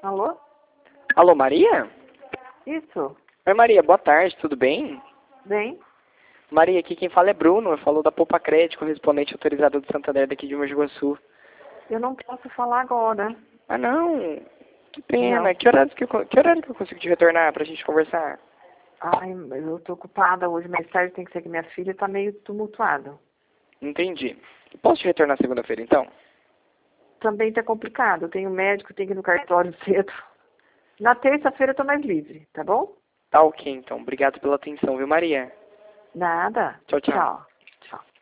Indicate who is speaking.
Speaker 1: Alô?
Speaker 2: Alô, Maria?
Speaker 1: Isso.
Speaker 2: Oi, Maria, boa tarde, tudo bem?
Speaker 1: Bem?
Speaker 2: Maria, aqui quem fala é Bruno, eu falo da Poupa Crédito, correspondente autorizado do Santander daqui de Mogi Guaçu.
Speaker 1: Eu não posso falar agora.
Speaker 2: Ah, não, que pena.
Speaker 1: Não.
Speaker 2: Que horário que eu consigo te retornar pra gente conversar?
Speaker 1: Ai, eu tô ocupada hoje, mais tarde tem que ser que minha filha tá meio tumultuada.
Speaker 2: Entendi. Posso te retornar segunda-feira, então?
Speaker 1: Também tá complicado. Eu tenho médico, tenho que ir no cartório cedo. Na terça-feira eu tô mais livre, tá bom?
Speaker 2: Tá ok, então. Obrigado pela atenção, viu, Maria?
Speaker 1: Nada.
Speaker 2: Tchau, tchau.
Speaker 1: Tchau. Tchau.